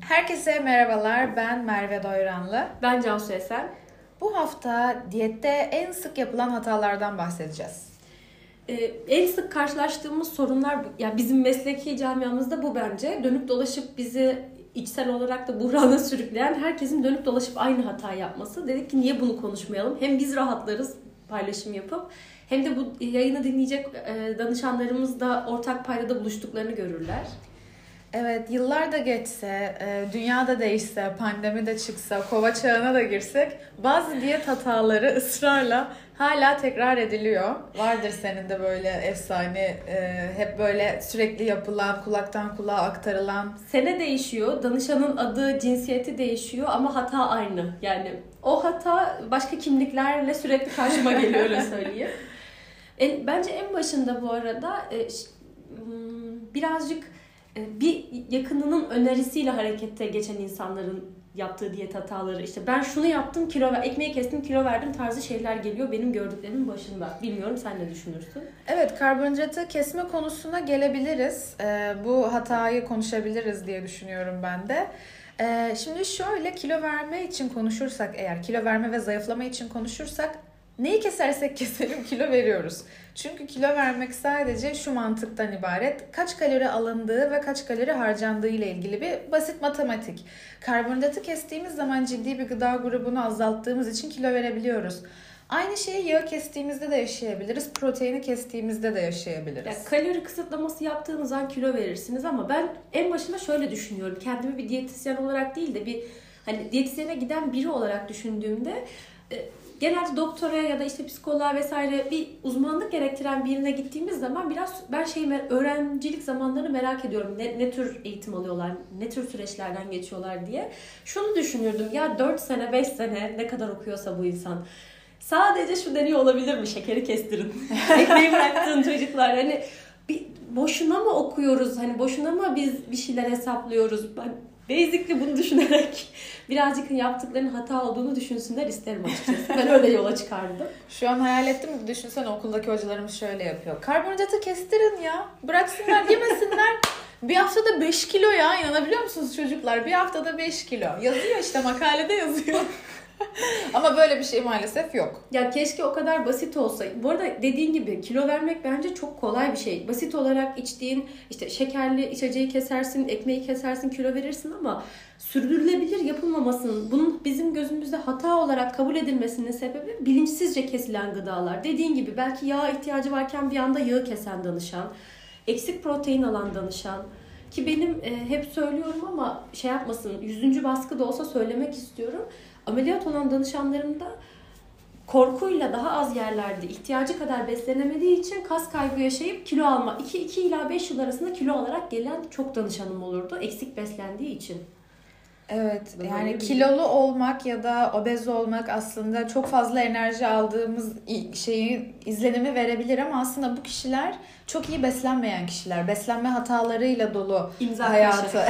Herkese merhabalar, ben Merve Doyranlı. Ben Cansu Esen. Bu hafta diyette en sık yapılan hatalardan bahsedeceğiz. En sık karşılaştığımız sorunlar, yani bizim mesleki camiamızda bu bence. Dönüp dolaşıp bizi içsel olarak da buhrana sürükleyen herkesin dönüp dolaşıp aynı hata yapması. Dedik ki niye bunu konuşmayalım? Hem biz rahatlarız paylaşım yapıp hem de bu yayını dinleyecek danışanlarımız da ortak paydada buluştuklarını görürler. Evet, yıllar da geçse, dünya da değişse, pandemi de çıksa, kova çağına da girsek bazı diyet hataları ısrarla hala tekrar ediliyor. Vardır senin de böyle efsane, hep böyle sürekli yapılan, kulaktan kulağa aktarılan. Sene değişiyor, danışanın adı, cinsiyeti değişiyor ama hata aynı. Yani o hata başka kimliklerle sürekli karşıma geliyor, öyle söyleyeyim. Bence en başında bu arada birazcık bir yakınının önerisiyle harekete geçen insanların yaptığı diyet hataları, işte ben şunu yaptım, ekmeği kestim, kilo verdim tarzı şeyler geliyor benim gördüklerimin başında. Bilmiyorum, sen ne düşünürsün? Evet, karbonhidratı kesme konusuna gelebiliriz. Bu hatayı konuşabiliriz diye düşünüyorum ben de. Şimdi şöyle, kilo verme için konuşursak, eğer kilo verme ve zayıflama için konuşursak, neyi kesersek keselim kilo veriyoruz. Çünkü kilo vermek sadece şu mantıktan ibaret: kaç kalori alındığı ve kaç kalori harcandığı ile ilgili bir basit matematik. Karbonhidratı kestiğimiz zaman ciddi bir gıda grubunu azalttığımız için kilo verebiliyoruz. Aynı şeyi yağı kestiğimizde de yaşayabiliriz, proteini kestiğimizde de yaşayabiliriz. Yani kalori kısıtlaması yaptığınız an kilo verirsiniz ama ben en başında şöyle düşünüyorum. Kendimi bir diyetisyen olarak değil de bir diyetisyene giden biri olarak düşündüğümde genelde doktora ya da işte psikoloğa vesaire bir uzmanlık gerektiren birine gittiğimiz zaman biraz ben öğrencilik zamanlarını merak ediyorum. Ne tür eğitim alıyorlar, ne tür süreçlerden geçiyorlar diye. Şunu düşünürdüm, ya 4 sene 5 sene ne kadar okuyorsa bu insan, sadece şu deniyor olabilir mi? Şekeri kestirin. Ekmeği bıraktığın çocuklar. Boşuna mı okuyoruz? Boşuna mı biz bir şeyler hesaplıyoruz? Ben basically bunu düşünerek birazcık yaptıklarının hata olduğunu düşünsünler isterim açıkçası. Ben öyle yola çıkardım. Şu an hayal ettim, düşünsene okuldaki hocalarımız şöyle yapıyor. Karbonhidratı kestirin ya. Bıraksınlar, yemesinler. Bir haftada 5 kilo ya. İnanabiliyor musunuz çocuklar? Bir haftada 5 kilo. Yazıyor işte, makalede yazıyor. Ama böyle bir şey maalesef yok. Ya keşke o kadar basit olsa. Bu arada dediğin gibi kilo vermek bence çok kolay bir şey. Basit olarak içtiğin işte şekerli içeceği kesersin, ekmeği kesersin, kilo verirsin ama sürdürülebilir yapılmamasının, bunun bizim gözümüzde hata olarak kabul edilmesinin sebebi bilinçsizce kesilen gıdalar. Dediğin gibi belki yağ ihtiyacı varken bir anda yağı kesen danışan, eksik protein alan danışan. Ki benim hep söylüyorum ama şey yapmasın, 100. baskı da olsa söylemek istiyorum. Ameliyat olan danışanlarımda korkuyla daha az yerlerde ihtiyacı kadar beslenemediği için kas kaybı yaşayıp kilo alma, 2 ila 5 yıl arasında kilo olarak gelen çok danışanım olurdu eksik beslendiği için. Evet, yani kilolu olmak ya da obez olmak aslında çok fazla enerji aldığımız izlenimi verebilir ama aslında bu kişiler çok iyi beslenmeyen kişiler. Beslenme hatalarıyla dolu İmza hayatı.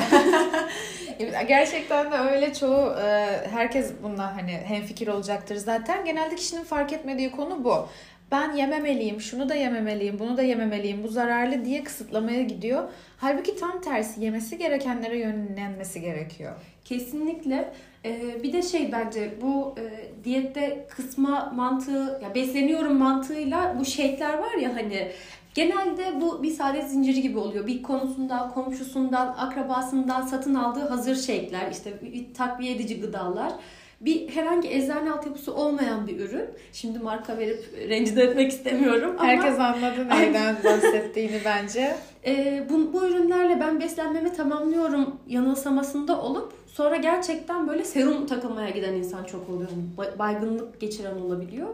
Gerçekten de öyle, çoğu herkes bundan hemfikir olacaktır zaten. Genelde kişinin fark etmediği konu bu. Ben yememeliyim, şunu da yememeliyim, bunu da yememeliyim, bu zararlı diye kısıtlamaya gidiyor. Halbuki tam tersi, yemesi gerekenlere yönlenmesi gerekiyor. Kesinlikle. Bir de bence bu diyette kısma mantığı, ya besleniyorum mantığıyla bu shake'ler var ya genelde bu bir saadet zinciri gibi oluyor. Bir konusundan, komşusundan, akrabasından satın aldığı hazır shake'ler, işte bir takviye edici gıdalar. Herhangi eczane altyapısı olmayan bir ürün. Şimdi marka verip rencide etmek istemiyorum ama herkes anladı neyden bahsettiğini bence. Bu ürünlerle ben beslenmemi tamamlıyorum yanılsamasında olup sonra gerçekten böyle serum takılmaya giden insan çok oluyor. Baygınlık geçiren olabiliyor.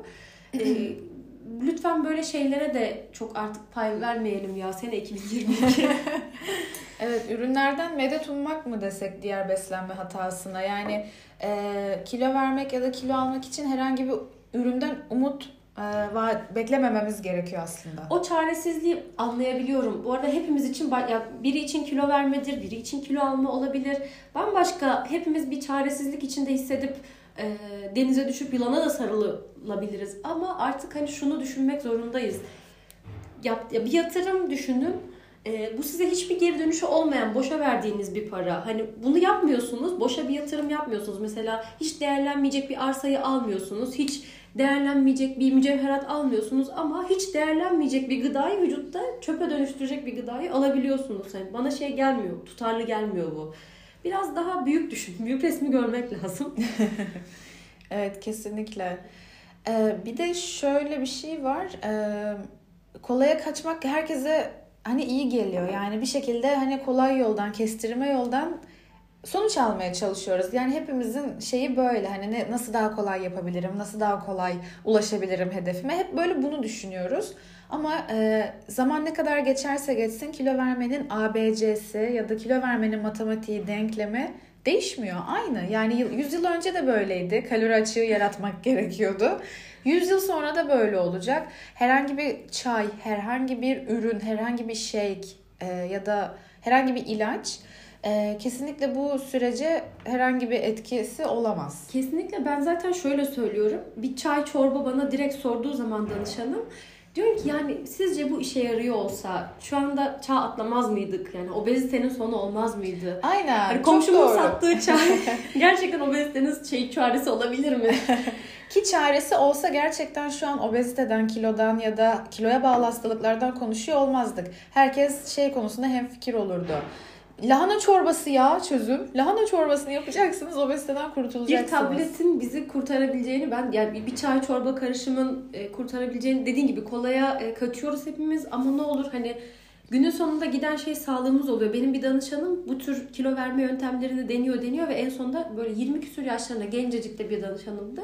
Lütfen böyle şeylere de çok artık pay vermeyelim ya, sene 2022. Evet, ürünlerden medet ummak mı desek diğer beslenme hatasına? Yani kilo vermek ya da kilo almak için herhangi bir üründen umut beklemememiz gerekiyor aslında. O çaresizliği anlayabiliyorum. Bu arada hepimiz için biri için kilo vermedir, biri için kilo alma olabilir. Bambaşka, hepimiz bir çaresizlik içinde hissedip denize düşüp yılana da sarılabiliriz. Ama artık şunu düşünmek zorundayız. Bir yatırım düşünün. Bu size hiçbir geri dönüşü olmayan, boşa verdiğiniz bir para. Hani bunu yapmıyorsunuz, boşa bir yatırım yapmıyorsunuz. Mesela hiç değerlenmeyecek bir arsayı almıyorsunuz, hiç değerlenmeyecek bir mücevherat almıyorsunuz ama hiç değerlenmeyecek bir gıdayı vücutta çöpe dönüştürecek bir gıdayı alabiliyorsunuz. Yani bana şey gelmiyor, tutarlı gelmiyor bu. Biraz daha büyük düşün, büyük resmi görmek lazım. Evet, kesinlikle. Bir de şöyle bir şey var. Kolaya kaçmak herkese hani iyi geliyor. Yani bir şekilde hani kolay yoldan, kestirme yoldan sonuç almaya çalışıyoruz. Yani hepimizin şeyi böyle, hani nasıl daha kolay yapabilirim, nasıl daha kolay ulaşabilirim hedefime. Hep böyle bunu düşünüyoruz. Ama zaman ne kadar geçerse geçsin kilo vermenin ABC'si ya da kilo vermenin matematiği, denklemi değişmiyor. Aynı. Yani 100 yıl önce de böyleydi. Kalori açığı yaratmak gerekiyordu. 100 yıl sonra da böyle olacak. Herhangi bir çay, herhangi bir ürün, herhangi bir shake ya da herhangi bir ilaç kesinlikle bu sürece herhangi bir etkisi olamaz. Kesinlikle, ben zaten şöyle söylüyorum. Bir çay çorba bana direkt sorduğu zaman danışanım, diyorum ki yani sizce bu işe yarıyor olsa şu anda çağ atlamaz mıydık? Yani obezitenin sonu olmaz mıydı? Aynen. Hani çok komşumun doğru. sattığı çay gerçekten obezitenin çaresi olabilir mi? Ki çaresi olsa gerçekten şu an obeziteden, kilodan ya da kiloya bağlı hastalıklardan konuşuyor olmazdık. Herkes şey konusunda hemfikir olurdu. Lahana çorbası ya çözüm. Lahana çorbasını yapacaksınız, obeziteden kurtulacaksınız. Bir tabletin bizi kurtarabileceğini, ben yani bir çay çorba karışımın kurtarabileceğini, dediğin gibi kolaya kaçıyoruz hepimiz ama ne olur hani günün sonunda giden şey sağlığımız oluyor. Benim bir danışanım bu tür kilo verme yöntemlerini deniyor ve en sonunda böyle 20 küsur yaşlarında, gencecik de bir danışanımdı.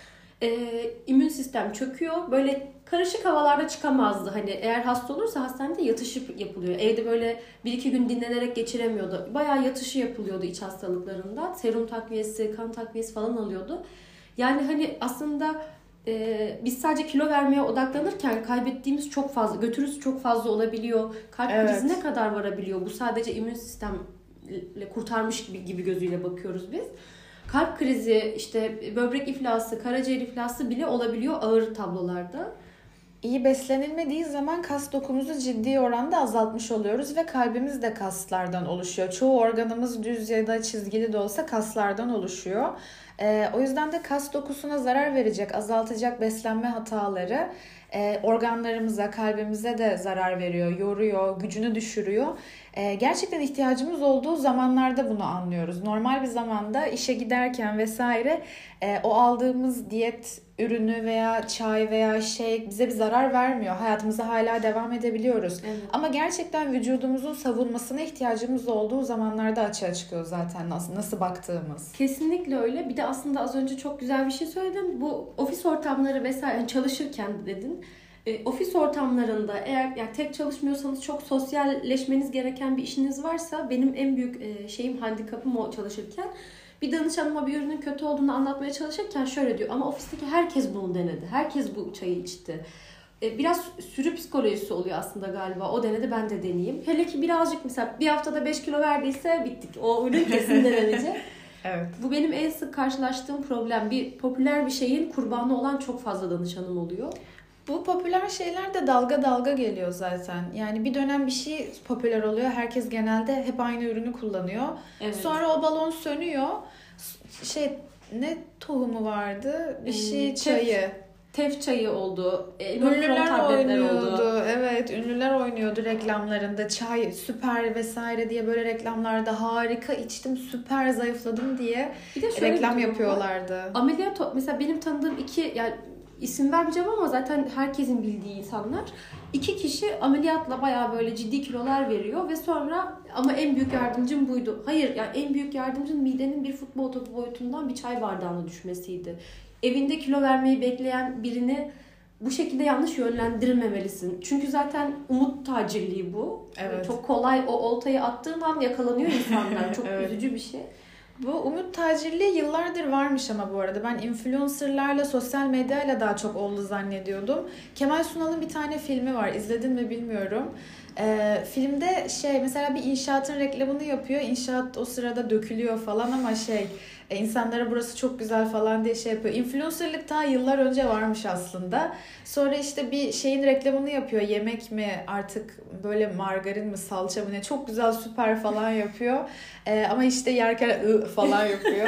İmmün sistem çöküyor. Böyle karışık havalarda çıkamazdı. Hani eğer hasta olursa hastanede yatışı yapılıyor. Evde böyle 1-2 gün dinlenerek geçiremiyordu. Bayağı yatışı yapılıyordu iç hastalıklarında. Serum takviyesi, kan takviyesi falan alıyordu. Yani hani aslında biz sadece kilo vermeye odaklanırken kaybettiğimiz çok fazla, götürüsü çok fazla olabiliyor. Kalp krizine kadar varabiliyor. Bu sadece immün sistemle kurtarmış gibi gözüyle bakıyoruz biz. Kalp krizi, işte böbrek iflası, karaciğer iflası bile olabiliyor ağır tablolarda. İyi beslenilmediği zaman kas dokumuzu ciddi oranda azaltmış oluyoruz ve kalbimiz de kaslardan oluşuyor. Çoğu organımız düz ya da çizgili de olsa kaslardan oluşuyor. O yüzden de kas dokusuna zarar verecek, azaltacak beslenme hataları organlarımıza, kalbimize de zarar veriyor, yoruyor, gücünü düşürüyor. Gerçekten ihtiyacımız olduğu zamanlarda bunu anlıyoruz. Normal bir zamanda işe giderken vesaire o aldığımız diyet ürünü veya çay veya şey bize bir zarar vermiyor. Hayatımıza hala devam edebiliyoruz. Evet. Ama gerçekten vücudumuzun savunmasına ihtiyacımız olduğu zamanlarda açığa çıkıyor zaten nasıl baktığımız. Kesinlikle öyle. Bir de aslında az önce çok güzel bir şey söyledim. Bu ofis ortamları vesaire, yani çalışırken dedin. Ofis ortamlarında eğer yani tek çalışmıyorsanız, çok sosyalleşmeniz gereken bir işiniz varsa, benim en büyük handikapım o çalışırken. Bir danışanıma bir ürünün kötü olduğunu anlatmaya çalışırken şöyle diyor: ama ofisteki herkes bunu denedi. Herkes bu çayı içti. Biraz sürü psikolojisi oluyor aslında galiba. O denedi, ben de deneyeyim. Hele ki birazcık, mesela bir haftada 5 kilo verdiyse bittik. O ürün kesin denenecek. Evet. Bu benim en sık karşılaştığım problem. Bir popüler bir şeyin kurbanı olan çok fazla danışanım oluyor. Bu popüler şeyler de dalga dalga geliyor zaten. Yani bir dönem bir şey popüler oluyor. Herkes genelde hep aynı ürünü kullanıyor. Evet. Sonra o balon sönüyor. Ne tohumu vardı? Bir şey çayı. Tef çayı oldu. Ünlüler oynuyordu. Evet, ünlüler oynuyordu reklamlarında. Çay süper vesaire diye böyle reklamlarda harika içtim, süper zayıfladım diye bir de şöyle reklam bir yapıyorlardı. Ameliyat, mesela benim tanıdığım yani isim vermeyeceğim ama zaten herkesin bildiği insanlar. 2 kişi ameliyatla bayağı böyle ciddi kilolar veriyor ve sonra ama en büyük yardımcım buydu. Hayır, yani en büyük yardımcın midenin bir futbol topu boyutundan bir çay bardağına düşmesiydi. Evinde kilo vermeyi bekleyen birini bu şekilde yanlış yönlendirmemelisin. Çünkü zaten umut tacirliği bu. Evet. Çok kolay, o oltayı attığın an yakalanıyor insanlar. Çok evet. üzücü bir şey. Bu umut tacirliği yıllardır varmış ama bu arada. Ben influencerlarla, sosyal medyayla daha çok oldu zannediyordum. Kemal Sunal'ın bir tane filmi var. İzledin mi bilmiyorum. Filmde mesela bir inşaatın reklamını yapıyor. İnşaat o sırada dökülüyor falan ama insanlara burası çok güzel falan diye yapıyor. Influencerlık ta yıllar önce varmış aslında. Sonra işte bir şeyin reklamını yapıyor. Yemek mi artık böyle margarin mi salça mı ne çok güzel süper falan yapıyor. Ama işte yerken falan yapıyor.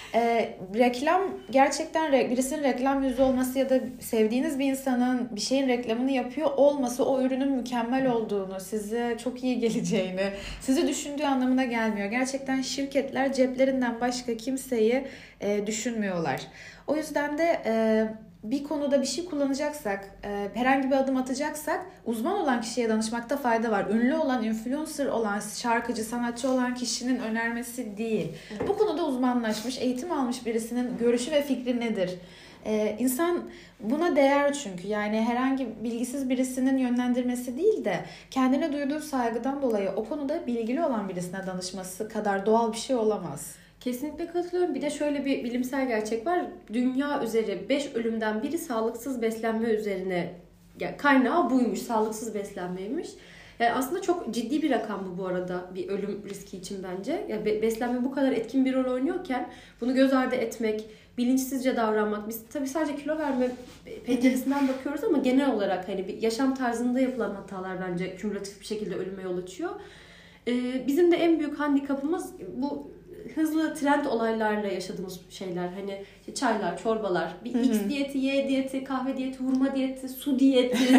Reklam gerçekten birisinin reklam yüzü olması ya da sevdiğiniz bir insanın bir şeyin reklamını yapıyor olması o ürünün mükemmel olduğunu, size çok iyi geleceğini, sizi düşündüğü anlamına gelmiyor. Gerçekten şirketler ceplerinden başka kimseyi düşünmüyorlar. O yüzden de bir konuda bir şey kullanacaksak, herhangi bir adım atacaksak uzman olan kişiye danışmakta fayda var. Ünlü olan, influencer olan, şarkıcı, sanatçı olan kişinin önermesi değil. Evet. Bu konuda uzmanlaşmış, eğitim almış birisinin görüşü ve fikri nedir? İnsan buna değer çünkü. Yani herhangi bilgisiz birisinin yönlendirmesi değil de kendine duyduğu saygıdan dolayı o konuda bilgili olan birisine danışması kadar doğal bir şey olamaz. Kesinlikle katılıyorum. Bir de şöyle bir bilimsel gerçek var. Dünya üzeri 5 ölümden biri sağlıksız beslenme üzerine, yani kaynağı buymuş, sağlıksız beslenmeymiş. Yani aslında çok ciddi bir rakam bu arada bir ölüm riski için bence. Yani beslenme bu kadar etkin bir rol oynuyorken bunu göz ardı etmek, bilinçsizce davranmak. Biz tabii sadece kilo verme penceresinden bakıyoruz ama genel olarak hani bir yaşam tarzında yapılan hatalar bence kümülatif bir şekilde ölüme yol açıyor. Bizim de en büyük handikapımız bu hızlı trend olaylarla yaşadığımız şeyler. Hani işte çaylar, çorbalar, bir X diyeti, Y diyeti, kahve diyeti, hurma diyeti, su diyeti.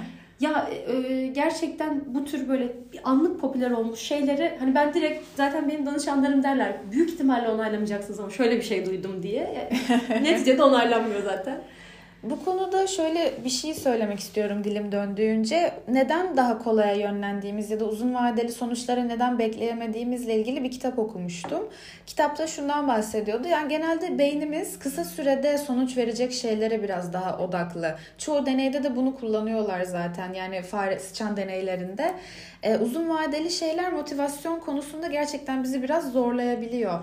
Ya gerçekten bu tür böyle bir anlık popüler olmuş şeyleri hani ben direkt zaten benim danışanlarım derler büyük ihtimalle onaylamayacaksınız ama şöyle bir şey duydum diye. Neticede onaylanmıyor zaten. Bu konuda şöyle bir şey söylemek istiyorum dilim döndüğünce. Neden daha kolaya yönlendiğimiz ya da uzun vadeli sonuçları neden bekleyemediğimizle ilgili bir kitap okumuştum. Kitapta şundan bahsediyordu. Yani genelde beynimiz kısa sürede sonuç verecek şeylere biraz daha odaklı. Çoğu deneyde de bunu kullanıyorlar zaten. Yani fare sıçan deneylerinde. Uzun vadeli şeyler motivasyon konusunda gerçekten bizi biraz zorlayabiliyor.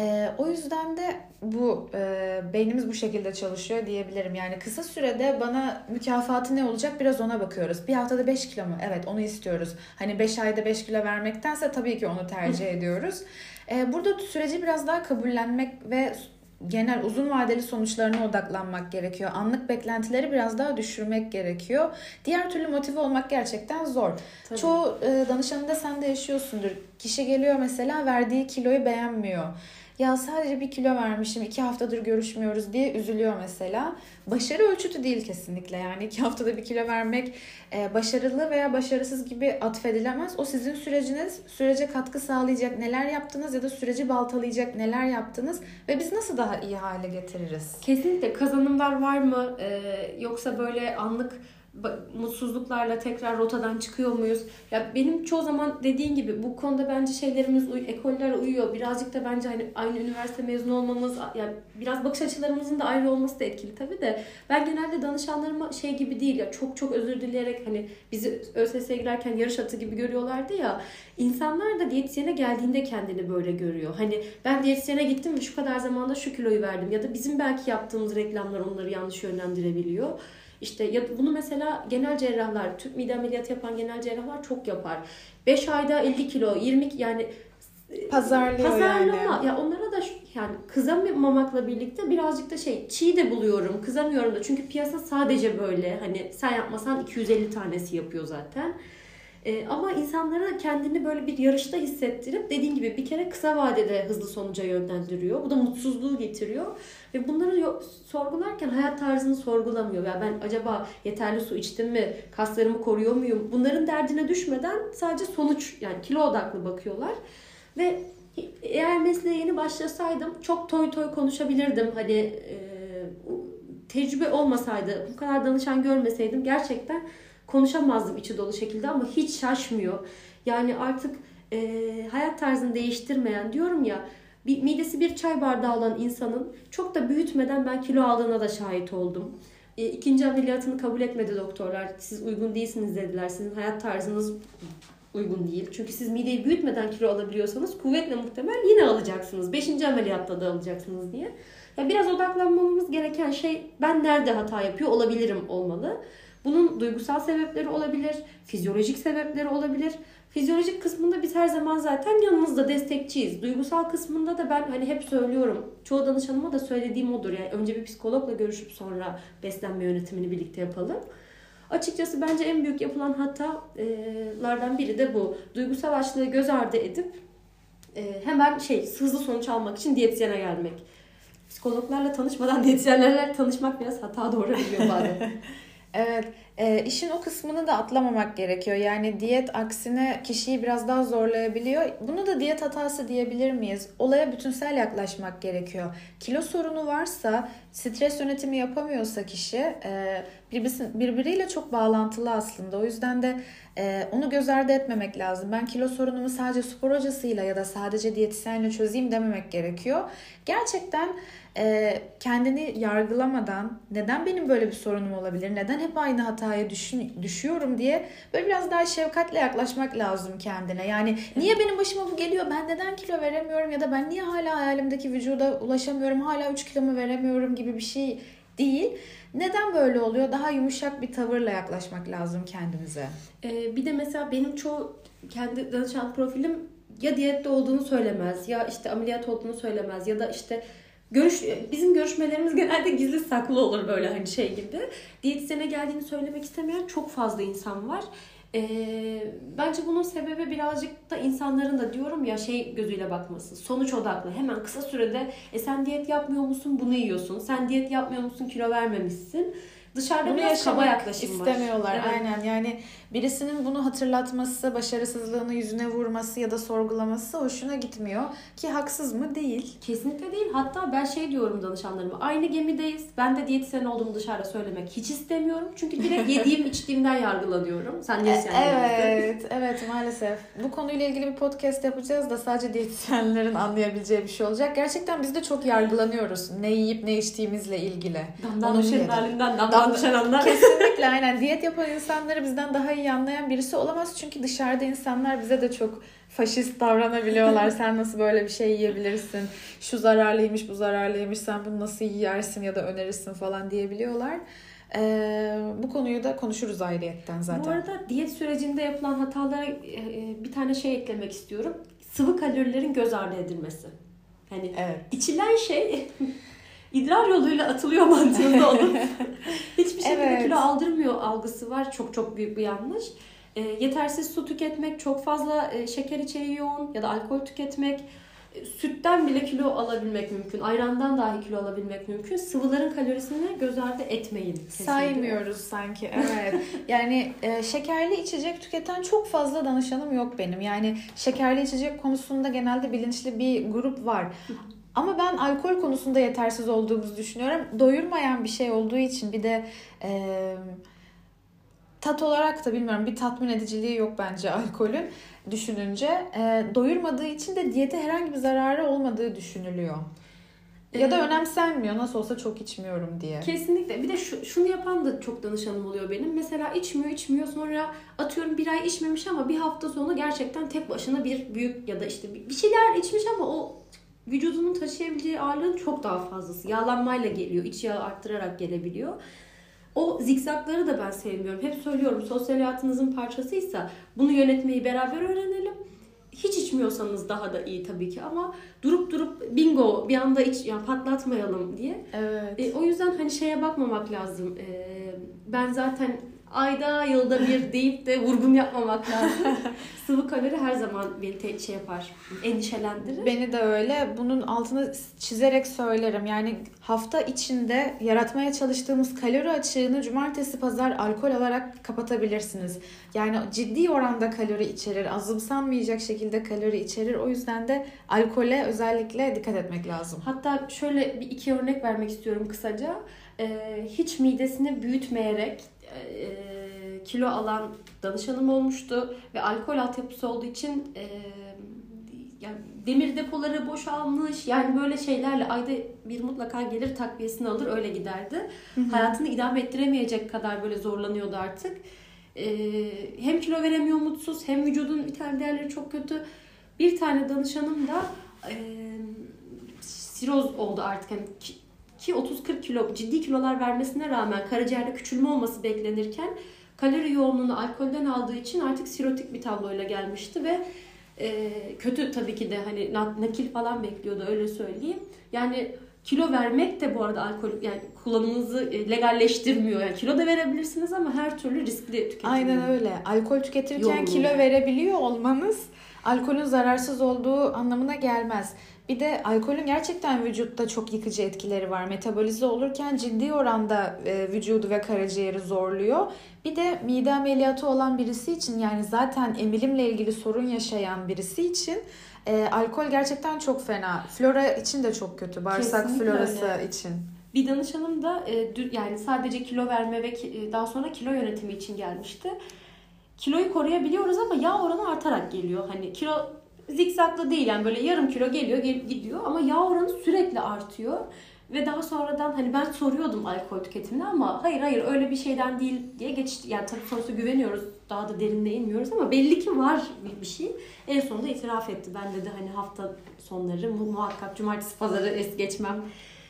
O yüzden de bu beynimiz bu şekilde çalışıyor diyebilirim. Yani kısa sürede bana mükafatı ne olacak biraz ona bakıyoruz. Bir haftada 5 kilo mu? Evet onu istiyoruz. Hani 5 ayda 5 kilo vermektense tabii ki onu tercih ediyoruz. Burada süreci biraz daha kabullenmek ve genel uzun vadeli sonuçlarına odaklanmak gerekiyor. Anlık beklentileri biraz daha düşürmek gerekiyor. Diğer türlü motive olmak gerçekten zor. Tabii. Çoğu danışanında sen de yaşıyorsundur. Kişi geliyor mesela verdiği kiloyu beğenmiyor. Ya sadece 1 kilo vermişim 2 haftadır görüşmüyoruz diye üzülüyor mesela. Başarı ölçütü değil kesinlikle yani 2 haftada 1 kilo vermek başarılı veya başarısız gibi atfedilemez. O sizin süreciniz, sürece katkı sağlayacak neler yaptınız ya da süreci baltalayacak neler yaptınız ve biz nasıl daha iyi hale getiririz? Kesinlikle kazanımlar var mı yoksa böyle anlık mutsuzluklarla tekrar rotadan çıkıyor muyuz? Ya benim çoğu zaman dediğin gibi bu konuda bence şeylerimiz ekoller uyuyor. Birazcık da bence hani aynı üniversite mezunu olmamız, yani biraz bakış açılarımızın da ayrı olması da etkili tabii de. Ben genelde danışanlarıma şey gibi değil ya çok özür dileyerek hani bizi ÖSS'ye girerken yarış atı gibi görüyorlardı ya. İnsanlar da diyetisyene geldiğinde kendini böyle görüyor. Hani ben diyetisyene gittim ve şu kadar zamanda şu kiloyu verdim ya da bizim belki yaptığımız reklamlar onları yanlış yönlendirebiliyor. İşte ya bunu mesela genel cerrahlar, tüp mide ameliyatı yapan genel cerrahlar çok yapar. 5 ayda 50 kilo, 20 yani pazarlıyor yani. Ya onlara da yani kızamamakla birlikte birazcık da çiğ de buluyorum. Kızamıyorum da çünkü piyasa sadece böyle hani sen yapmasan 250 tanesi yapıyor zaten. Ama insanlara kendini böyle bir yarışta hissettirip dediğin gibi bir kere kısa vadede hızlı sonuca yönlendiriyor. Bu da mutsuzluğu getiriyor. Ve bunları sorgularken hayat tarzını sorgulamıyor. Yani ben acaba yeterli su içtim mi? Kaslarımı koruyor muyum? Bunların derdine düşmeden sadece sonuç yani kilo odaklı bakıyorlar. Ve eğer mesleğe yeni başlasaydım çok toy toy konuşabilirdim. Hani tecrübe olmasaydı, bu kadar danışan görmeseydim gerçekten konuşamazdım içi dolu şekilde ama hiç şaşmıyor. Yani artık hayat tarzını değiştirmeyen diyorum ya midesi bir çay bardağı olan insanın çok da büyütmeden ben kilo aldığına da şahit oldum. 2. ameliyatını kabul etmedi doktorlar. Siz uygun değilsiniz dediler. Sizin hayat tarzınız uygun değil. Çünkü siz mideyi büyütmeden kilo alabiliyorsanız kuvvetle muhtemel yine alacaksınız. 5. ameliyatta da alacaksınız diye. Ya biraz odaklanmamız gereken şey ben nerede hata yapıyor olabilirim olmalı. Bunun duygusal sebepleri olabilir, fizyolojik sebepleri olabilir. Fizyolojik kısmında biz her zaman zaten yanınızda, destekçiyiz. Duygusal kısmında da ben hani hep söylüyorum. Çoğu danışanıma da söylediğim odur. Yani önce bir psikologla görüşüp sonra beslenme yönetimini birlikte yapalım. Açıkçası bence en büyük yapılan hatalardan biri de bu. Duygusal açlığı göz ardı edip hemen hızlı sonuç almak için diyetisyene gelmek. Psikologlarla tanışmadan diyetisyenlerle tanışmak biraz hata doğurabiliyor bazen. Evet, işin o kısmını da atlamamak gerekiyor. Yani diyet aksine kişiyi biraz daha zorlayabiliyor. Bunu da diyet hatası diyebilir miyiz? Olaya bütünsel yaklaşmak gerekiyor. Kilo sorunu varsa, stres yönetimi yapamıyorsa kişi birbiriyle çok bağlantılı aslında. O yüzden de onu göz ardı etmemek lazım. Ben kilo sorunumu sadece spor hocasıyla ya da sadece diyetisyenle çözeyim dememek gerekiyor. Gerçekten kendini yargılamadan neden benim böyle bir sorunum olabilir, neden hep aynı hataya düşüyorum diye böyle biraz daha şefkatle yaklaşmak lazım kendine. Yani niye benim başıma bu geliyor, ben neden kilo veremiyorum ya da ben niye hala hayalimdeki vücuda ulaşamıyorum, hala 3 kilomu veremiyorum gibi bir şey değil. Neden böyle oluyor? Daha yumuşak bir tavırla yaklaşmak lazım kendimize. Bir de mesela benim çoğu kendi danışan profilim ya diyette olduğunu söylemez, ya işte ameliyat olduğunu söylemez ya da işte bizim görüşmelerimiz genelde gizli saklı olur böyle hani gibi. Diyetisyene geldiğini söylemek istemeyen çok fazla insan var. Bence bunun sebebi birazcık da insanların da diyorum ya gözüyle bakması. Sonuç odaklı. Hemen kısa sürede sen diyet yapmıyor musun? Bunu yiyorsun. Sen diyet yapmıyor musun? Kilo vermemişsin. Dışarıda bunu biraz kaba yaklaşım istemiyorlar. var. Aynen, yani birisinin bunu hatırlatması, başarısızlığını yüzüne vurması ya da sorgulaması hoşuna gitmiyor. Ki haksız mı? Değil. Kesinlikle değil. Hatta ben diyorum danışanlarıma. Aynı gemideyiz. Ben de diyetisyen olduğumu dışarıda söylemek hiç istemiyorum. Çünkü direkt yediğim içtiğimden yargılanıyorum. Sen diyetisyen Evet maalesef. Bu konuyla ilgili bir podcast yapacağız da sadece diyetisyenlerin anlayabileceği bir şey olacak. Gerçekten biz de çok yargılanıyoruz. Ne yiyip ne içtiğimizle ilgili. Damdan düşenin halinden damdan düşen anlar. Kesinlikle aynen. Diyet yapan insanları bizden daha iyi anlayan birisi olamaz. Çünkü dışarıda insanlar bize de çok faşist davranabiliyorlar. Sen nasıl böyle bir şey yiyebilirsin? Şu zararlıymış, bu zararlıymış. Sen bunu nasıl yersin ya da önerirsin falan diyebiliyorlar. Bu konuyu da konuşuruz ayrıyetten zaten. Bu arada diyet sürecinde yapılan hatalara bir tane eklemek istiyorum. Sıvı kalorilerin göz ardı edilmesi. Hani içilen idrar yoluyla atılıyor mantığında olup hiçbir şekilde kilo aldırmıyor algısı var. Çok çok büyük bir yanlış. Yetersiz su tüketmek, çok fazla şeker içeriği yoğun ya da alkol tüketmek, sütten bile kilo alabilmek mümkün. Ayrandan dahi kilo alabilmek mümkün. Sıvıların kalorisini göz ardı etmeyin. Kesinlikle. Saymıyoruz sanki. Evet. Yani şekerli içecek tüketen çok fazla danışanım yok benim. Yani şekerli içecek konusunda genelde bilinçli bir grup var. Ama ben alkol konusunda yetersiz olduğumuzu düşünüyorum. Doyurmayan bir şey olduğu için bir de tat olarak da bilmiyorum, bir tatmin ediciliği yok bence alkolün düşününce. Doyurmadığı için de diyete herhangi bir zararı olmadığı düşünülüyor. Ya da önemsenmiyor, nasıl olsa çok içmiyorum diye. Kesinlikle. Bir de şunu yapan da çok danışanım oluyor benim. Mesela içmiyor sonra atıyorum bir ay içmemiş ama bir hafta sonra gerçekten tek başına bir büyük ya da işte bir şeyler içmiş ama o vücudunun taşıyabileceği ağırlığın çok daha fazlası. Yağlanmayla geliyor. İç yağı arttırarak gelebiliyor. O zikzakları da ben sevmiyorum. Hep söylüyorum, sosyal hayatınızın parçasıysa bunu yönetmeyi beraber öğrenelim. Hiç içmiyorsanız daha da iyi tabii ki ama durup bingo bir anda patlatmayalım diye. Evet. O yüzden bakmamak lazım. Ben zaten ayda yılda bir deyip de vurgun yapmamak lazım. Sıvı kalori her zaman beni endişelendirir. Beni de öyle. Bunun altını çizerek söylerim. Yani hafta içinde yaratmaya çalıştığımız kalori açığını cumartesi, pazar alkol alarak kapatabilirsiniz. Yani ciddi oranda kalori içerir. Azımsanmayacak şekilde kalori içerir. O yüzden de alkole özellikle dikkat etmek lazım. Hatta şöyle iki örnek vermek istiyorum kısaca. Hiç midesini büyütmeyerek kilo alan danışanım olmuştu ve alkol altyapısı olduğu için yani demir depoları boşalmış, yani böyle şeylerle ayda bir mutlaka gelir takviyesini alır öyle giderdi. Hayatını idame ettiremeyecek kadar böyle zorlanıyordu artık. Hem kilo veremiyor, mutsuz, hem vücudun vital değerleri çok kötü. Bir tane danışanım da siroz oldu artık, hani ki 30-40 kilo ciddi kilolar vermesine rağmen karaciğerde küçülme olması beklenirken kalori yoğunluğunu alkolden aldığı için artık sirotik bir tabloyla gelmişti ve kötü tabii ki de hani nakil falan bekliyordu, öyle söyleyeyim. Yani kilo vermek de bu arada alkol yani kullanımınızı legalleştirmiyor. Yani kilo da verebilirsiniz ama her türlü riskli tüketim. Aynen öyle. Alkol tüketirken Yoğunluğu. kilo verebiliyor olmanız alkolün zararsız olduğu anlamına gelmez. Bir de alkolün gerçekten vücutta çok yıkıcı etkileri var. Metabolize olurken ciddi oranda vücudu ve karaciğeri zorluyor. Bir de mide ameliyatı olan birisi için, yani zaten emilimle ilgili sorun yaşayan birisi için alkol gerçekten çok fena. Flora için de çok kötü. Bağırsak Kesinlikle florası öyle. için. Bir danışanım da yani sadece kilo verme ve daha sonra kilo yönetimi için gelmişti. Kiloyu koruyabiliyoruz ama yağ oranı artarak geliyor. Hani kilo zikzaklı değil, yani böyle yarım kilo geliyor gidiyor ama yağ oranı sürekli artıyor. Ve daha sonradan hani ben soruyordum alkol tüketimini ama hayır öyle bir şeyden değil diye geçti. Yani tabii sonuçta güveniyoruz, daha da derinine inmiyoruz ama belli ki var bir şey. En sonunda itiraf etti. Ben dedi hani hafta sonları muhakkak cumartesi pazarı es geçmem.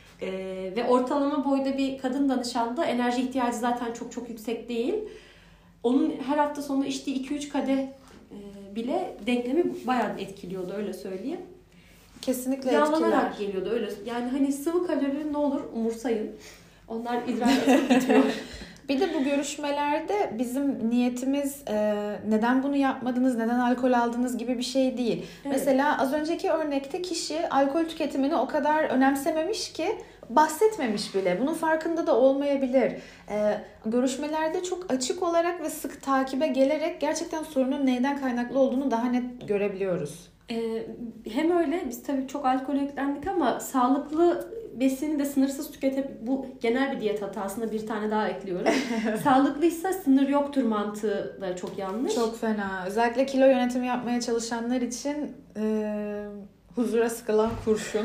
Ve ortalama boyda bir kadın danışanda enerji ihtiyacı zaten çok yüksek değil. Onun her hafta sonu içtiği 2-3 kadeh bile denklemi bayağı etkiliyordu, öyle söyleyeyim. Kesinlikle Yağlanarak etkiler. geliyordu öyle. Yani hani sıvı kalori ne olur umursayın. Onlar idrar bitiyor. Bir de bu görüşmelerde bizim niyetimiz neden bunu yapmadınız, neden alkol aldınız gibi bir şey değil. Evet. Mesela az önceki örnekte kişi alkol tüketimini o kadar önemsememiş ki bahsetmemiş bile. Bunun farkında da olmayabilir. Görüşmelerde çok açık olarak ve sık takibe gelerek gerçekten sorunun neyden kaynaklı olduğunu daha net görebiliyoruz. Hem öyle, biz tabii çok alkole yüklendik ama sağlıklı besini de sınırsız bu genel bir diyet hatasına bir tane daha ekliyorum. Sağlıklıysa sınır yoktur mantığı da çok yanlış. Çok fena. Özellikle kilo yönetimi yapmaya çalışanlar için huzura sıkılan kurşun.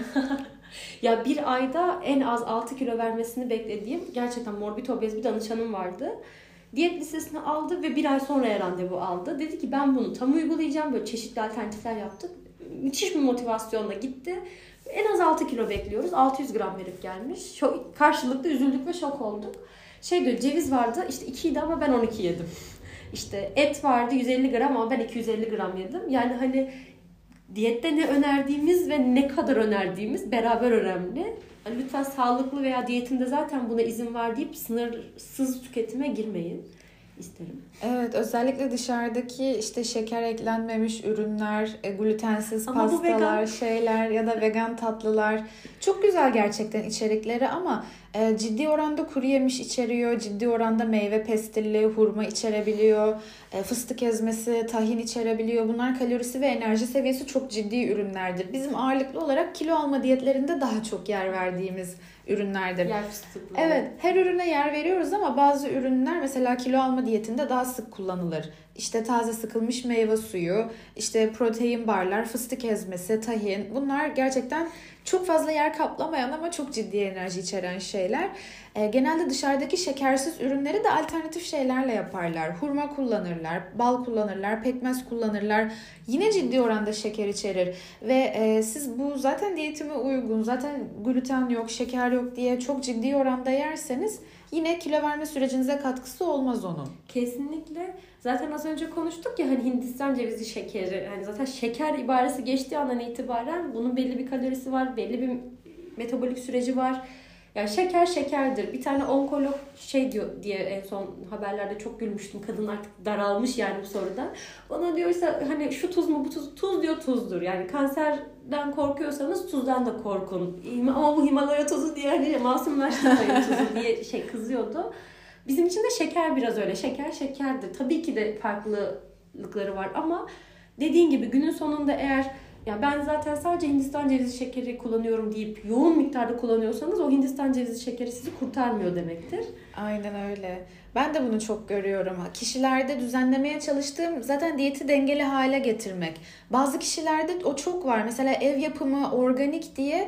Ya bir ayda en az 6 kilo vermesini beklediğim gerçekten morbid obez bir danışanım vardı. Diyet listesini aldı ve bir ay sonra randevu aldı. Dedi ki ben bunu tam uygulayacağım. Böyle çeşitli alternatifler yaptık. Müthiş bir motivasyonla gitti. En az 6 kilo bekliyoruz. 600 gram verip gelmiş. Karşılıklı üzüldük ve şok olduk. Diyor, ceviz vardı işte 2 idi ama ben 12 yedim. İşte et vardı 150 gram ama ben 250 gram yedim. Yani hani diyette ne önerdiğimiz ve ne kadar önerdiğimiz beraber önemli. Yani lütfen sağlıklı veya diyetinde zaten buna izin var deyip sınırsız tüketime girmeyin isterim. Evet, özellikle dışarıdaki işte şeker eklenmemiş ürünler, glutensiz Ama bu pastalar, vegan. şeyler ya da vegan tatlılar çok güzel gerçekten içerikleri ama ciddi oranda kuru yemiş içeriyor, ciddi oranda meyve pestilli, hurma içerebiliyor, fıstık ezmesi, tahin içerebiliyor. Bunlar kalorisi ve enerji seviyesi çok ciddi ürünlerdir. Bizim ağırlıklı olarak kilo alma diyetlerinde daha çok yer verdiğimiz ürünlerdir. Yer fıstıklı. Evet, her ürüne yer veriyoruz ama bazı ürünler mesela kilo alma diyetinde daha sık kullanılır. İşte taze sıkılmış meyve suyu, işte protein barlar, fıstık ezmesi, tahin. Bunlar gerçekten çok fazla yer kaplamayan ama çok ciddi enerji içeren şeyler. Genelde dışarıdaki şekersiz ürünleri de alternatif şeylerle yaparlar. Hurma kullanırlar, bal kullanırlar, pekmez kullanırlar. Yine ciddi oranda şeker içerir. Ve siz bu zaten diyetime uygun, zaten gluten yok, şeker yok diye çok ciddi oranda yerseniz yine kilo verme sürecinize katkısı olmaz onun. Kesinlikle. Zaten az önce konuştuk ya hani Hindistan cevizi şekeri. Yani zaten şeker ibaresi geçtiği andan itibaren bunun belli bir kalorisi var, belli bir metabolik süreci var. Yani şeker şekerdir. Bir tane onkolog diyor diye en son haberlerde çok gülmüştüm. Kadın artık daralmış yani bu sorudan. Ona diyorsa hani şu tuz mu bu tuz? Tuz diyor, tuzdur. Yani kanserden korkuyorsanız tuzdan da korkun. Ama bu Himalaya tuzu diye hani masumlaştırmayın tuzu diye kızıyordu. Bizim için de şeker biraz öyle. Şeker şekerdir. Tabii ki de farklılıkları var ama dediğin gibi günün sonunda eğer ya ben zaten sadece Hindistan cevizi şekeri kullanıyorum deyip yoğun miktarda kullanıyorsanız o Hindistan cevizi şekeri sizi kurtarmıyor demektir. Aynen öyle. Ben de bunu çok görüyorum. Kişilerde düzenlemeye çalıştığım zaten diyeti dengeli hale getirmek. Bazı kişilerde o çok var. Mesela ev yapımı organik diye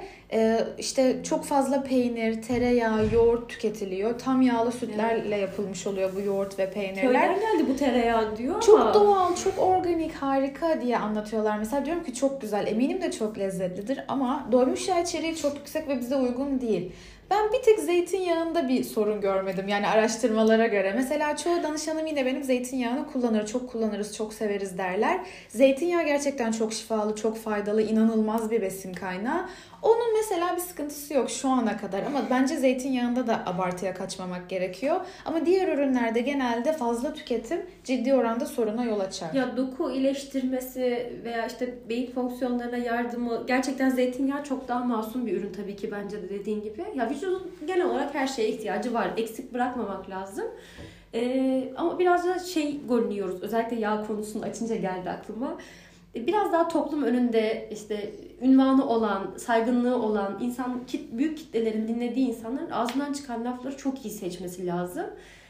işte çok fazla peynir, tereyağı, yoğurt tüketiliyor. Tam yağlı sütlerle yapılmış oluyor bu yoğurt ve peynirler. Köyden geldi bu tereyağı diyor çok ama. Çok doğal, çok organik, harika diye anlatıyorlar. Mesela diyorum ki çok güzel. Eminim de çok lezzetlidir ama doymuş yağ içeriği çok yüksek ve bize uygun değil. Ben bir tek zeytinyağında bir sorun görmedim. Yani araştırmalara göre. Mesela çoğu danışanım yine benim zeytinyağını kullanır. Çok kullanırız, çok severiz derler. Zeytinyağı gerçekten çok şifalı, çok faydalı, inanılmaz bir besin kaynağı. Onun mesela bir sıkıntısı yok şu ana kadar. Ama bence zeytinyağında da abartıya kaçmamak gerekiyor. Ama diğer ürünlerde genelde fazla tüketim ciddi oranda soruna yol açar. Ya doku iyileştirmesi veya işte beyin fonksiyonlarına yardımı, gerçekten zeytinyağı çok daha masum bir ürün tabii ki, bence de dediğin gibi. Ya vücudun genel olarak her şeye ihtiyacı var. Eksik bırakmamak lazım. Ama biraz da görünüyoruz. Özellikle yağ konusunu açınca geldi aklıma. Biraz daha toplum önünde işte ünvanı olan, saygınlığı olan büyük kitlelerin dinlediği insanların ağzından çıkan lafları çok iyi seçmesi lazım.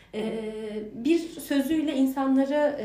Bir sözüyle insanları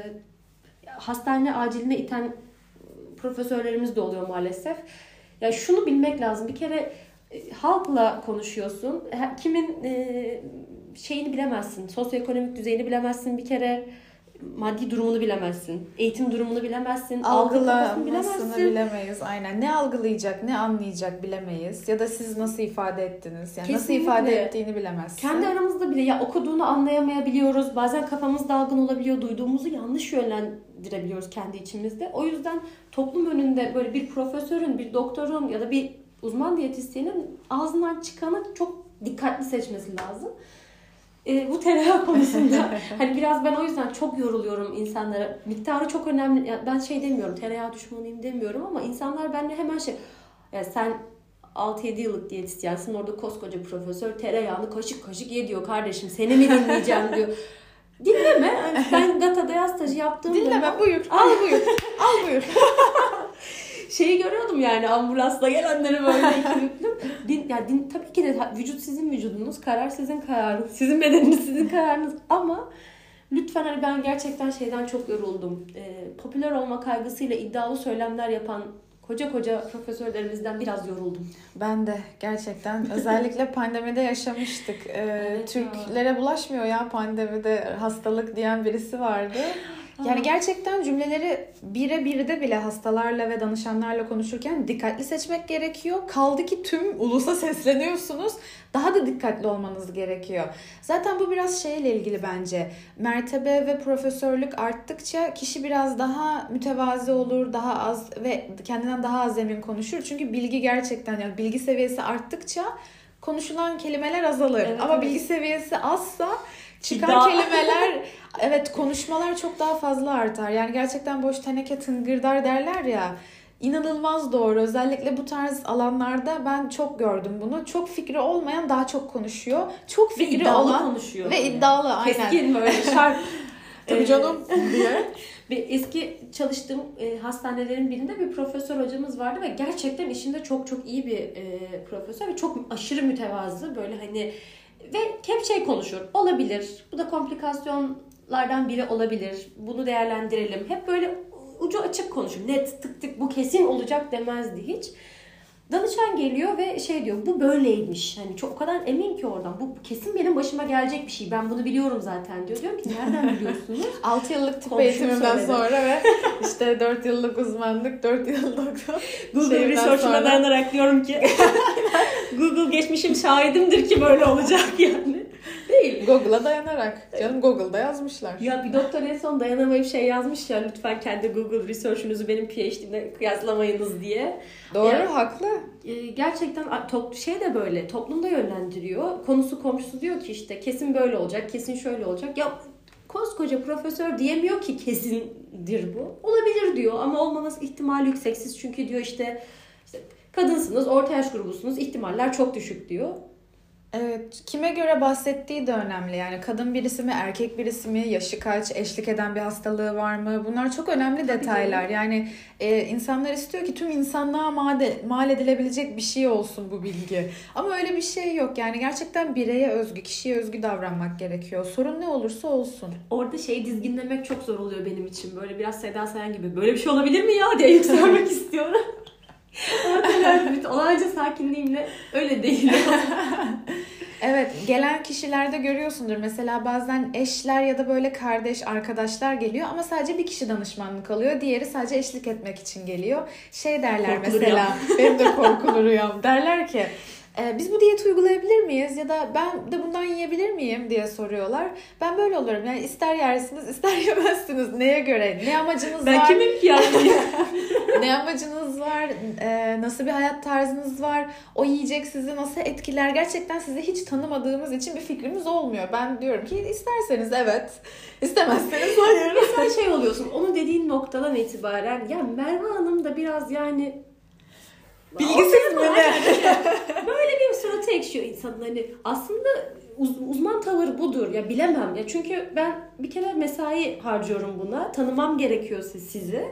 hastane aciline iten profesörlerimiz de oluyor maalesef. Ya şunu bilmek lazım. Bir kere halkla konuşuyorsun. Kimin şeyini bilemezsin. Sosyoekonomik düzeyini bilemezsin. Bir kere maddi durumunu bilemezsin. Eğitim durumunu bilemezsin. Algılamasını bilemeyiz. Aynen. Ne algılayacak, ne anlayacak bilemeyiz. Ya da siz nasıl ifade ettiniz? Yani kesinlikle. Nasıl ifade ettiğini bilemezsin. Kendi aramızda bile ya okuduğunu anlayamayabiliyoruz. Bazen kafamız dalgın olabiliyor. Duyduğumuzu yanlış yönlendirebiliyoruz kendi içimizde. O yüzden toplum önünde böyle bir profesörün, bir doktorun ya da bir uzman diyetisyenin ağzından çıkanı çok dikkatli seçmesi lazım. Bu tereyağı konusunda hani biraz ben o yüzden çok yoruluyorum insanlara. Miktarı çok önemli. Yani ben demiyorum, tereyağı düşmanıyım demiyorum ama insanlar benimle hemen yani sen 6-7 yıllık diyetisyensin, orada koskoca profesör tereyağını kaşık kaşık ye diyor kardeşim, seni mi dinleyeceğim diyor. Dinleme. Yani ben GATA'da yaz stajı yaptığımda dinleme, buyur. Al buyur. Al buyur. Görüyordum yani ambulansla gelenleri böyle ikiliklüm. Tabii ki de vücut sizin vücudunuz, karar sizin kararınız, sizin bedeniniz sizin kararınız ama lütfen hani ben gerçekten çok yoruldum. Popüler olma kaygısıyla iddialı söylemler yapan koca profesörlerimizden biraz yoruldum. Ben de gerçekten özellikle pandemide yaşamıştık. Evet, Türklere bulaşmıyor ya pandemide hastalık diyen birisi vardı. Yani gerçekten cümleleri birde bile hastalarla ve danışanlarla konuşurken dikkatli seçmek gerekiyor. Kaldı ki tüm ulusa sesleniyorsunuz. Daha da dikkatli olmanız gerekiyor. Zaten bu biraz şeyle ilgili bence. Mertebe ve profesörlük arttıkça kişi biraz daha mütevazi olur, daha az ve kendinden daha az emin konuşur. Çünkü bilgi gerçekten, yani bilgi seviyesi arttıkça konuşulan kelimeler azalır. Evet, ama evet. Bilgi seviyesi azsa çıkan kelimeler, evet, konuşmalar çok daha fazla artar. Yani gerçekten boş teneke tıngırdar derler ya. İnanılmaz doğru. Özellikle bu tarz alanlarda ben çok gördüm bunu. Çok fikri olmayan daha çok konuşuyor. Çok fikri olan konuşuyor. Ve iddialı, aynen. Keskin böyle şarp. Tabii canım diye. Bir eski çalıştığım hastanelerin birinde bir profesör hocamız vardı ve gerçekten işinde çok iyi bir profesör ve çok aşırı mütevazı, böyle hani ve hep konuşur. Olabilir. Bu da komplikasyonlardan biri olabilir. Bunu değerlendirelim. Hep böyle ucu açık konuşur. Net, tık tık bu kesin olacak demezdi hiç. Danışan geliyor ve diyor, bu böyleymiş. Hani o kadar emin ki oradan. Bu kesin benim başıma gelecek bir şey. Ben bunu biliyorum zaten diyor. Diyorum ki nereden biliyorsunuz? 6 yıllık tıp eğitiminden sonra ve işte 4 yıllık uzmanlık, 4 yıllık Google Research'ına dayanarak diyorum ki Google geçmişim şahidimdir ki böyle olacak yani. Değil. Google'a dayanarak. Canım Google'da yazmışlar. Ya bir doktor en son dayanamayıp yazmış ya, lütfen kendi Google Research'ünüzü benim PhD'mle kıyaslamayınız diye. Doğru, yani, haklı. Gerçekten de böyle toplumda yönlendiriyor. Konusu komşusu diyor ki işte kesin böyle olacak, kesin şöyle olacak. Ya koskoca profesör diyemiyor ki kesindir bu. Olabilir diyor ama olmaması ihtimali yüksek. Siz çünkü diyor işte kadınsınız, orta yaş grubusunuz, ihtimaller çok düşük diyor. Evet, kime göre bahsettiği de önemli. Yani kadın birisi mi, erkek birisi mi, yaşı kaç, eşlik eden bir hastalığı var mı? Bunlar çok önemli detaylar. Yani insanlar istiyor ki tüm insanlığa mal edilebilecek bir şey olsun bu bilgi. Ama öyle bir şey yok. Yani gerçekten bireye özgü, kişiye özgü davranmak gerekiyor. Sorun ne olursa olsun. Orada dizginlemek çok zor oluyor benim için. Böyle biraz Seda Sayan gibi. Böyle bir şey olabilir mi ya diye yükselmek istiyorum. Olanca sakinliğimle öyle değil. Evet, gelen kişilerde görüyorsundur. Mesela bazen eşler ya da böyle kardeş, arkadaşlar geliyor ama sadece bir kişi danışmanlık alıyor. Diğeri sadece eşlik etmek için geliyor. Derler korkulu mesela, rüyam. benim de korkulu rüyam. Derler ki Biz bu diyeti uygulayabilir miyiz ya da ben de bundan yiyebilir miyim diye soruyorlar. Ben böyle olurum. Yani ister yersiniz, ister yemezsiniz. Neye göre? Ne amacınız var? Ben kimim ki yani? Ne amacınız var? Nasıl bir hayat tarzınız var? O yiyecek sizi nasıl etkiler? Gerçekten sizi hiç tanımadığımız için bir fikrimiz olmuyor. Ben diyorum ki isterseniz evet, istemezseniz hayır. Sen şey oluyorsun, onu dediğin noktadan itibaren ya Merve Hanım da biraz yani bilgisiz mi ne? Böyle bir suratı ekşiyor insanın, hani aslında uzman tavır budur ya, bilemem ya, çünkü ben bir kere mesai harcıyorum buna, tanımam gerekiyor sizi.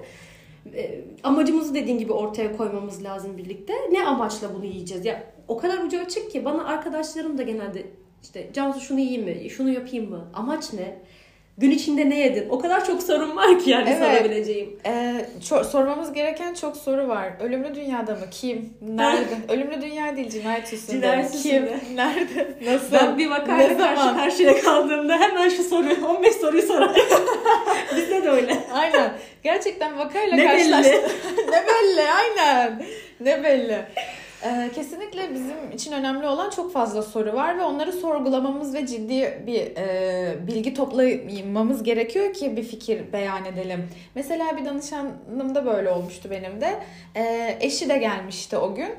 Amacımızı dediğin gibi ortaya koymamız lazım birlikte. Ne amaçla bunu yiyeceğiz? Ya o kadar ucu açık ki bana arkadaşlarım da genelde işte Cansu şunu yiyeyim mi? Şunu yapayım mı? Amaç ne? Gün içinde ne yedin? O kadar çok sorun var ki yani sorabileceğim. Sormamız gereken çok soru var. Ölümlü dünyada mı? Kim? Nerede? Ölümlü dünya değil, cinayet üstünde. Kim? Nerede? Nasıl? Ben bir vakayla karşı karşıya kaldığımda hemen şu soruyu, 15 soruyu sorarım. Bizde de öyle. Aynen. Gerçekten vakayla karşılaştık. Ne belli? Aynen. Ne belli? Kesinlikle bizim için önemli olan çok fazla soru var ve onları sorgulamamız ve ciddi bir bilgi toplamamız gerekiyor ki bir fikir beyan edelim. Mesela bir danışanım da böyle olmuştu benim de. Eşi de gelmişti o gün.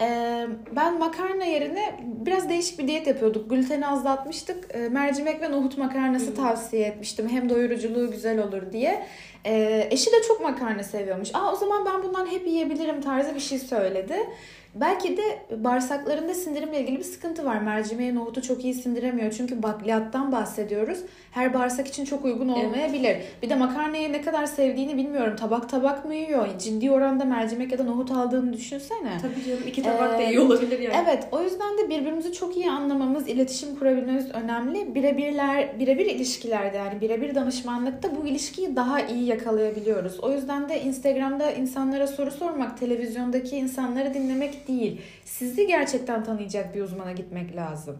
Ben makarna yerine biraz değişik bir diyet yapıyorduk. Gluteni azaltmıştık. Mercimek ve nohut makarnası tavsiye etmiştim. Hem doyuruculuğu güzel olur diye. Eşi de çok makarna seviyormuş. O zaman ben bundan hep yiyebilirim tarzı bir şey söyledi. Belki de bağırsaklarında sindirimle ilgili bir sıkıntı var. Mercimeği, nohutu çok iyi sindiremiyor. Çünkü bakliyattan bahsediyoruz. Her bağırsak için çok uygun olmayabilir. Evet. Bir de makarnayı ne kadar sevdiğini bilmiyorum. Tabak tabak mı yiyor? Ciddi oranda mercimek ya da nohut aldığını düşünsene. Tabii canım, 2 tabak da iyi olabilir yani. Evet, o yüzden de birbirimizi çok iyi anlamamız, iletişim kurabilmemiz önemli. Birebir ilişkilerde, yani birebir danışmanlıkta bu ilişkiyi daha iyi yakalayabiliyoruz. O yüzden de Instagram'da insanlara soru sormak, televizyondaki insanları dinlemek değil. Sizi gerçekten tanıyacak bir uzmana gitmek lazım.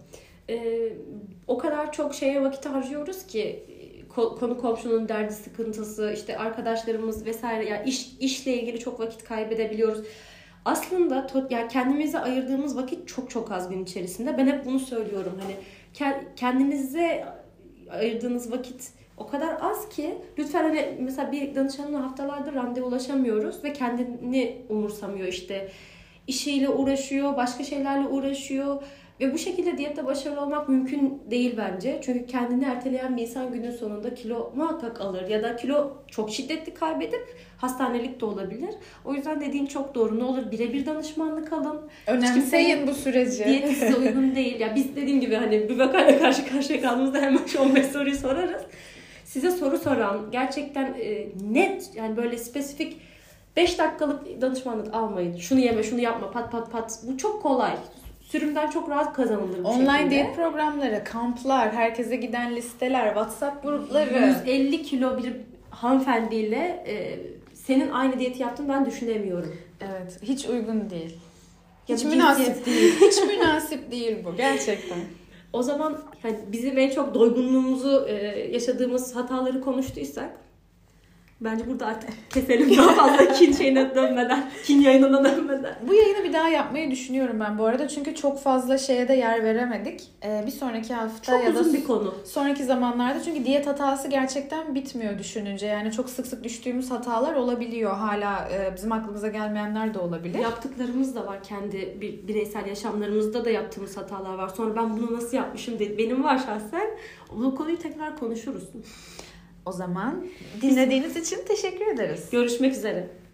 O kadar çok şeye vakit harcıyoruz ki, konu komşunun derdi sıkıntısı, işte arkadaşlarımız vesaire, yani işle ilgili çok vakit kaybedebiliyoruz. Aslında yani kendimize ayırdığımız vakit çok çok az gün içerisinde. Ben hep bunu söylüyorum, hani kendinize ayırdığınız vakit o kadar az ki lütfen, hani mesela bir danışanla haftalardır randevulaşamıyoruz ve kendini umursamıyor, işte işiyle uğraşıyor, başka şeylerle uğraşıyor ve bu şekilde diyette başarılı olmak mümkün değil bence. Çünkü kendini erteleyen bir insan günün sonunda kilo muhakkak alır ya da kilo çok şiddetli kaybedip hastanelik de olabilir. O yüzden dediğin çok doğru. Ne olur birebir danışmanlık alın. Önemseyin bu süreci. Diyet size uygun değil. Ya biz dediğim gibi hani bir vakayla karşı karşıya kaldığımızda hemen şu 15 soruyu sorarız. Size soru soran, gerçekten net, yani böyle spesifik 5 dakikalık danışmanlık almayın. Şunu yeme, şunu yapma, pat pat pat. Bu çok kolay. Sürümden çok rahat kazanılır bu online şekilde. diyet programları, kamplar, herkese giden listeler, WhatsApp grupları. 150 kilo bir hanımefendiyle senin aynı diyeti yaptığını ben düşünemiyorum. Evet, hiç uygun değil. Hiç Ya münasip değil. Hiç münasip değil bu gerçekten. O zaman hani bizim en çok doygunluğumuzu yaşadığımız hataları konuştuysak bence burada artık keselim, daha fazla kin yayınına dönmeden. Bu yayını bir daha yapmayı düşünüyorum ben bu arada. Çünkü çok fazla şeye de yer veremedik. Bir sonraki hafta çok ya da uzun bir konu. Sonraki zamanlarda, çünkü diyet hatası gerçekten bitmiyor düşününce. Yani çok sık sık düştüğümüz hatalar olabiliyor. Hala bizim aklımıza gelmeyenler de olabilir. Yaptıklarımız da var. Kendi bireysel yaşamlarımızda da yaptığımız hatalar var. Sonra ben bunu nasıl yapmışım benim var şahsen. Bu konuyu tekrar konuşuruz. O zaman dinlediğiniz için teşekkür ederiz. Görüşmek üzere.